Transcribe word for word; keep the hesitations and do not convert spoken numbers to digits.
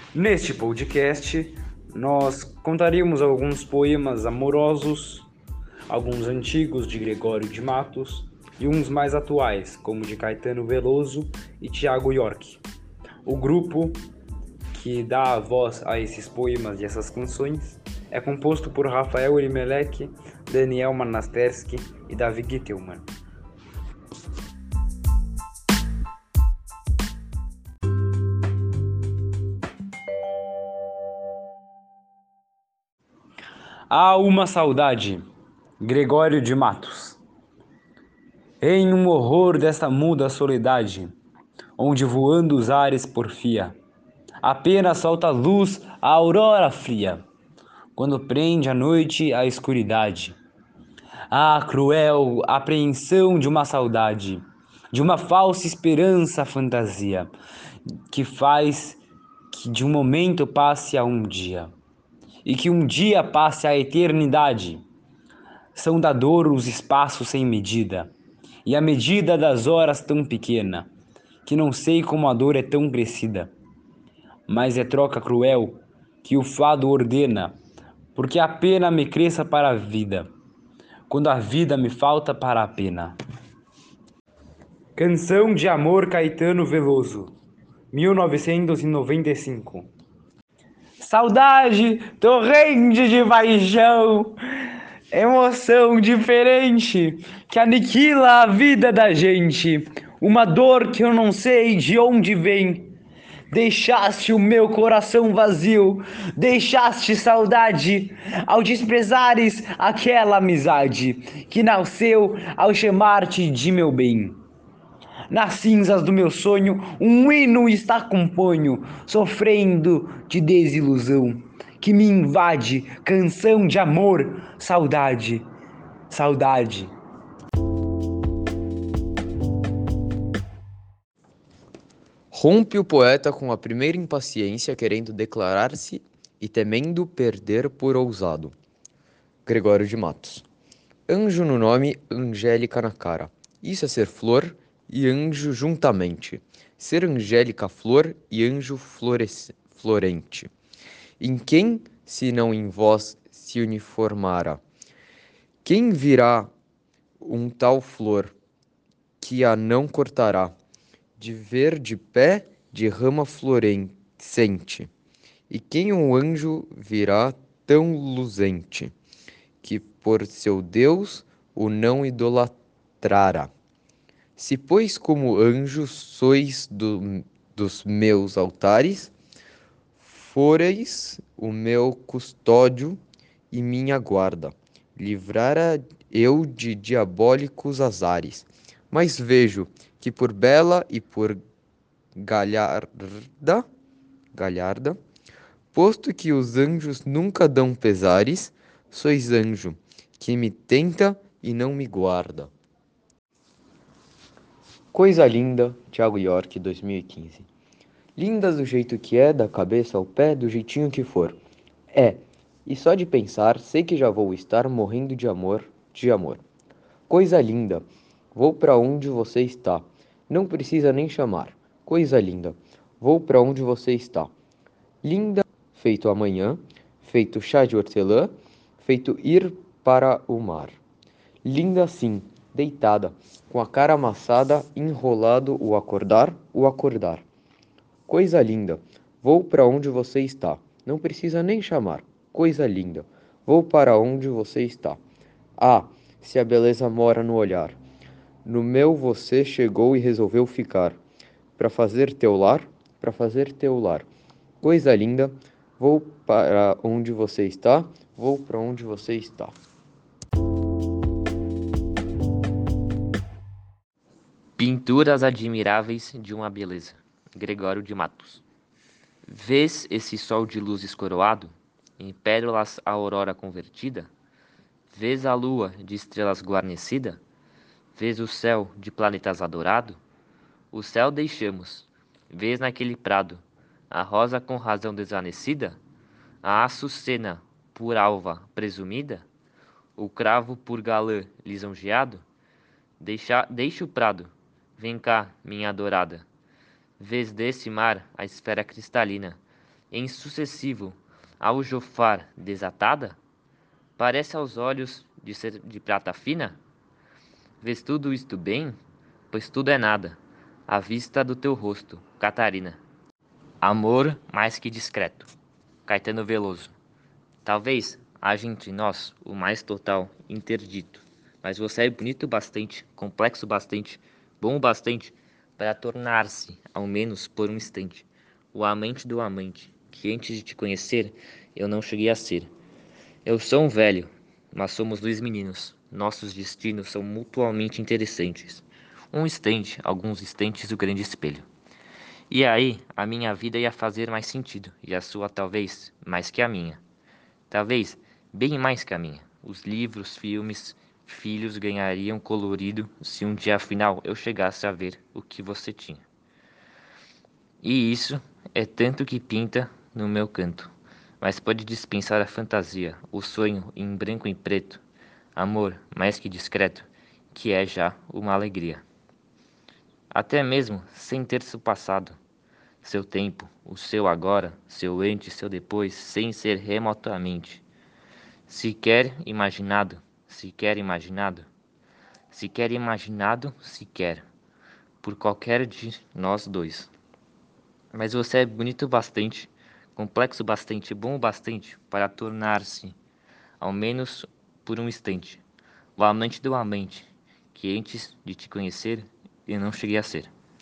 Neste podcast, nós contaríamos alguns poemas amorosos, alguns antigos de Gregório de Matos e uns mais atuais, como de Caetano Veloso e Thiago York. O grupo que dá a voz a esses poemas e essas canções é composto por Rafael Elimelech, Daniel Manasterski e Davi Gittelman. Há uma saudade, Gregório de Matos. Em um horror desta muda soledade, onde voando os ares porfia, apenas solta luz a aurora fria, quando prende a noite a escuridade. Ah, cruel apreensão de uma saudade, de uma falsa esperança fantasia, que faz que de um momento passe a um dia, e que um dia passe a eternidade. São da dor os espaços sem medida, e a medida das horas tão pequena, que não sei como a dor é tão crescida. Mas é troca cruel que o fado ordena, porque a pena me cresça para a vida, quando a vida me falta para a pena. Canção de Amor Caetano Veloso, mil novecentos e noventa e cinco. Saudade, torrente de paixão, emoção diferente que aniquila a vida da gente, uma dor que eu não sei de onde vem. Deixaste o meu coração vazio, deixaste saudade ao desprezares aquela amizade que nasceu ao chamar-te de meu bem. Nas cinzas do meu sonho, um hino está componho, sofrendo de desilusão, que me invade, canção de amor, saudade, saudade. Rompe o poeta com a primeira impaciência, querendo declarar-se e temendo perder por ousado. Gregório de Matos. Anjo no nome, angélica na cara. Isso é ser flor e anjo juntamente. Ser angélica flor e anjo floresce, florente. Em quem, se não em vós, se uniformara? Quem virá um tal flor que a não cortará? De verde pé, de rama florescente. E quem um anjo virá tão luzente, que por seu Deus o não idolatrara? Se, pois, como anjos sois do, dos meus altares, foreis o meu custódio e minha guarda, livrara eu de diabólicos azares. Mas vejo que por bela e por galharda, galharda, posto que os anjos nunca dão pesares, sois anjo, que me tenta e não me guarda. Coisa linda, Thiago York, dois mil e quinze. Linda do jeito que é, da cabeça ao pé, do jeitinho que for. É, e só de pensar, sei que já vou estar morrendo de amor, de amor. Coisa linda, vou para onde você está. Não precisa nem chamar. Coisa linda, vou para onde você está. Linda, feito amanhã, feito chá de hortelã, feito ir para o mar. Linda sim, deitada, com a cara amassada, enrolado o acordar, o acordar. Coisa linda, vou para onde você está. Não precisa nem chamar. Coisa linda, vou para onde você está. Ah, se a beleza mora no olhar. No meu você chegou e resolveu ficar. Para fazer teu lar, para fazer teu lar. Coisa linda, vou para onde você está, vou para onde você está. Pinturas admiráveis de uma beleza. Gregório de Matos. Vês esse sol de luzes coroado, em pérolas a aurora convertida? Vês a lua de estrelas guarnecida? Vês o céu de planetas adorado? O céu deixamos. Vês naquele prado a rosa com razão desvanecida? A açucena por alva presumida? O cravo por galã lisonjeado? Deixa, deixa o prado. Vem cá, minha adorada. Vês desse mar a esfera cristalina, em sucessivo aljofar desatada, parece aos olhos de ser de prata fina? Vês tudo isto bem? Pois tudo é nada, à vista do teu rosto, Catarina. Amor mais que discreto, Caetano Veloso. Talvez haja entre nós o mais total interdito, mas você é bonito bastante, complexo bastante, bom o bastante para tornar-se, ao menos por um instante, o amante do amante, que antes de te conhecer eu não cheguei a ser. Eu sou um velho, mas somos dois meninos. Nossos destinos são mutuamente interessantes. Um instante, alguns instantes, o grande espelho. E aí, a minha vida ia fazer mais sentido, e a sua talvez mais que a minha. Talvez bem mais que a minha. Os livros, filmes, filhos ganhariam colorido se um dia afinal eu chegasse a ver o que você tinha. E isso é tanto que pinta no meu canto. Mas pode dispensar a fantasia, o sonho em branco e preto, amor mais que discreto, que é já uma alegria. Até mesmo sem ter seu passado, seu tempo, o seu agora, seu antes, seu depois, sem ser remotamente sequer imaginado, sequer imaginado, sequer imaginado, sequer, por qualquer de nós dois. Mas você é bonito bastante, complexo bastante, bom o bastante para tornar-se, ao menos por um instante, o amante do amante, que antes de te conhecer eu não cheguei a ser.